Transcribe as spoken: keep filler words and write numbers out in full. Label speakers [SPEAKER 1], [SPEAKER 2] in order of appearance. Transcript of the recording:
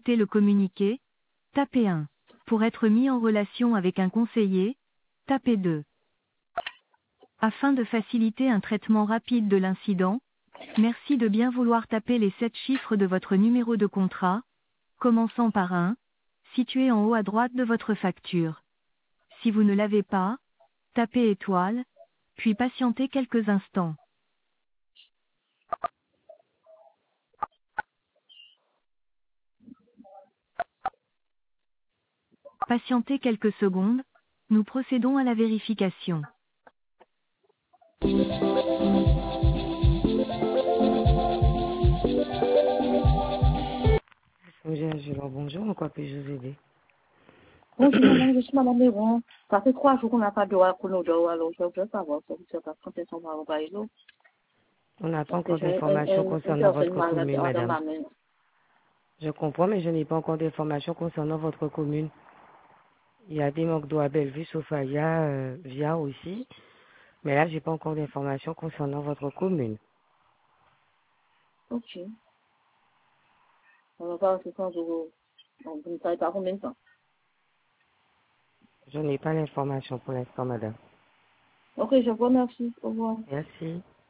[SPEAKER 1] écouter le communiqué, tapez un. Pour être mis en relation avec un conseiller, tapez deux. Afin de faciliter un traitement rapide de l'incident, merci de bien vouloir taper les sept chiffres de votre numéro de contrat, commençant par un, situé en haut à droite de votre facture. Si vous ne l'avez pas, tapez étoile, puis patientez quelques instants. Patientez quelques secondes, nous procédons à la vérification.
[SPEAKER 2] Bonjour, Angela, bonjour, en quoi puis-je vous aider?
[SPEAKER 3] Bonjour madame, je suis madame Béron. Ça fait trois jours qu'on n'a pas de droit pour nos droits, alors je voudrais savoir si vous êtes quand est-ce qu'on va envoyer l'eau.
[SPEAKER 2] On n'a pas
[SPEAKER 3] Parce que
[SPEAKER 2] encore
[SPEAKER 3] j'ai un,
[SPEAKER 2] d'informations
[SPEAKER 3] un, une
[SPEAKER 2] concernant
[SPEAKER 3] personne
[SPEAKER 2] votre
[SPEAKER 3] malade
[SPEAKER 2] commune,
[SPEAKER 3] dans
[SPEAKER 2] madame.
[SPEAKER 3] ma main.
[SPEAKER 2] Je comprends, mais je n'ai pas encore d'informations concernant votre commune. Il y a des manques d'eau à Bellevue, Sofia, euh, Via aussi. Mais là, j'ai pas encore d'informations concernant votre commune.
[SPEAKER 3] Ok. On va voir ce qu'on joue. Donc, vous ne savez pas combien de temps.
[SPEAKER 2] Je n'ai pas l'information pour l'instant, madame.
[SPEAKER 3] Ok, je vous remercie. Au revoir.
[SPEAKER 2] Merci.